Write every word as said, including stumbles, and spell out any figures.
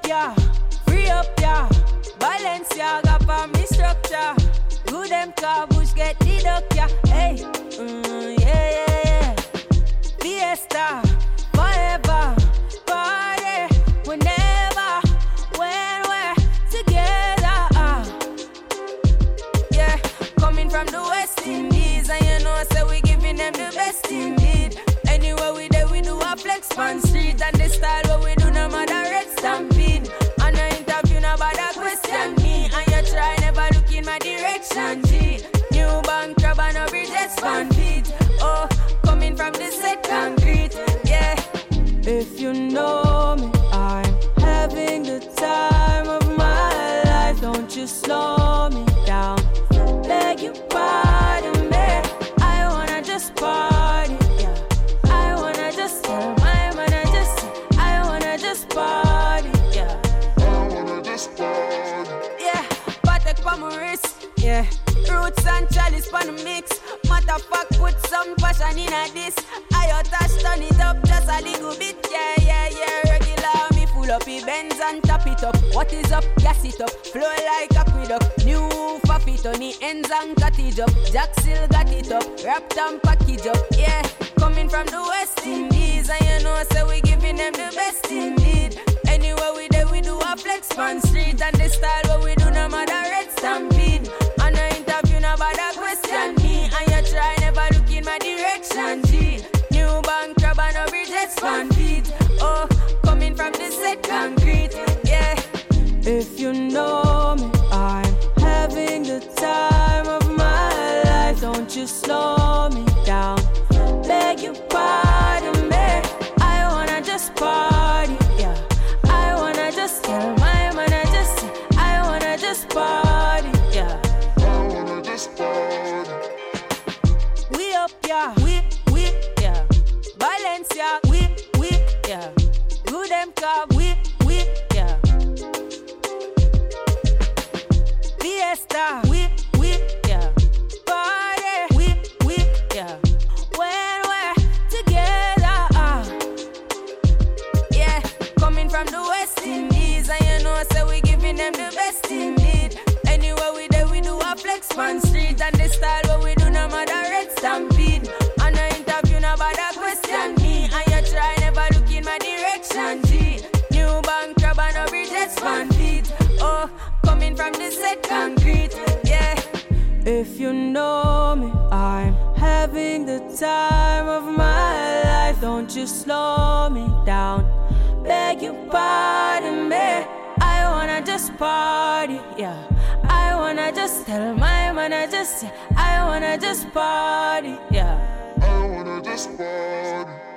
ya, free up ya. Balenciaga for me structure. Good them car bush get deduct ya. Hey, mm, yeah, yeah, yeah. Fiesta, forever. Party, whenever, when we're together. Uh. Yeah, coming from the West Indies, and you know, so we giving them the best indeed. Anywhere we there, we do a flex on street, and the style what we do, no matter red stampede. And no interview, no bother question me, and you try never look in my direction. G, new bank crab and a bridges fan feet. Oh, coming from the set concrete, yeah. If you know me, I'm having the time of my life. Don't you slow me down. Beg you pardon me. I wanna just party, yeah. I wanna just tell my man I just, I wanna just party, yeah. I wanna just party. Yeah, Patek pa my wrist, yeah. Roots and chalice pa the mix. Matter of fact, put some passion in a this. I touch turn it up just a little bit, yeah, yeah, yeah. Regular me full up, he bends and tap it up. What is up? Gas it up, flow like aqueduct. New faffit on the ends and cut it up. Jack still got it up, wrapped and package up, yeah. Coming from the West Indies, and you know, so we giving them the best indeed. Anywhere we there, we do a flex on street, and the style what we do, no matter red stampede. And no interview, no bother question me, and you try never look in my direction. G, new bank crab and a bridges fan feet. Oh, coming from the set concrete, yeah. If you know me, I'm having the time of my life. Don't you slow me down. Beg you pardon me. I wanna just party, yeah. I wanna just tell my man I just, I wanna just party, yeah. I wanna just party. We up, yeah. We, we, yeah. Valencia, we, we, yeah. Good them car, we, we, yeah. Fiesta, we, we, yeah. Party, we, we, yeah. When we're together, uh. Yeah, coming from the West Indies, and you know, so we giving them the best indeed. Anywhere we there, we do a flex on street, and the style what we do, no matter red stampede. And no interview, no bother question me, and you try never look in my direction. G, new bank crab and a bridges fan feet. Oh, coming from the set concrete, yeah. If you know me, I'm having the time of my life. Don't you slow me down. Beg you pardon me. I wanna just party, yeah. I wanna just tell my man I just, I wanna just party, yeah. I wanna just party.